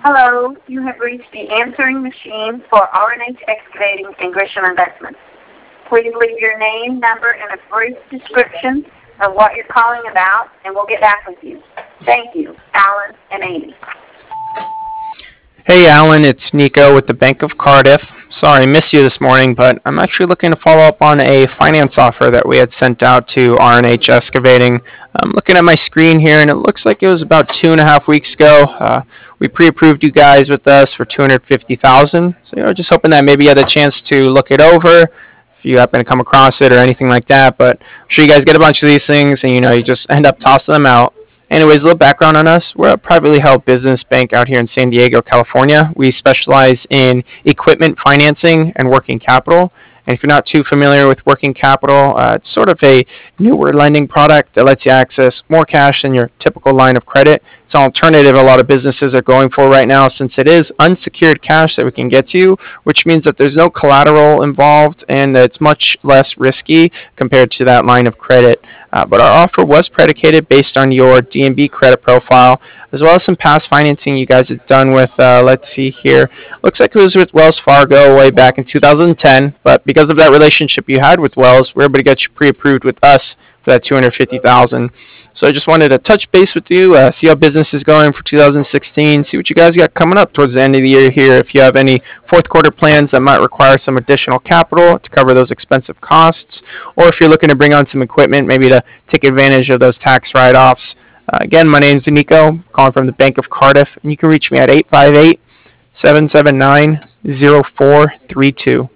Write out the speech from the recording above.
Hello, you have reached the answering machine for R&H Excavating and Grisham Investments. Please leave your name, number, and a brief description of what you're calling about, and we'll get back with you. Thank you, Alan and Amy. Hey Alan, it's Nico with the Bank of Cardiff. Sorry, I missed you this morning, but I'm actually looking to follow up on a finance offer that we had sent out to R&H Excavating. I'm looking at my screen here, and it looks like it was about 2.5 weeks ago. We pre-approved you guys with us for $250,000. So just hoping that maybe you had a chance to look it over, if you happen to come across it or anything like that. But I'm sure you guys get a bunch of these things, and you just end up tossing them out. Anyways, a little background on us. We're a privately held business bank out here in San Diego, California. We specialize in equipment financing and working capital. And if you're not too familiar with working capital, it's sort of a newer lending product that lets you access more cash than your typical line of credit. It's an alternative a lot of businesses are going for right now, since it is unsecured cash that we can get to you, which means that there's no collateral involved and that it's much less risky compared to that line of credit. But our offer was predicated based on your D&B credit profile, as well as some past financing you guys have done with, let's see here, looks like it was with Wells Fargo way back in 2010, but because of that relationship you had with Wells, we're able to get you pre-approved with us for that $250,000. So I just wanted to touch base with you, see how business is going for 2016, see what you guys got coming up towards the end of the year here, if you have any fourth quarter plans that might require some additional capital to cover those expensive costs, or if you're looking to bring on some equipment, maybe to take advantage of those tax write-offs. Again, my name is Nico, calling from the Bank of Cardiff, and you can reach me at 858-779-0432.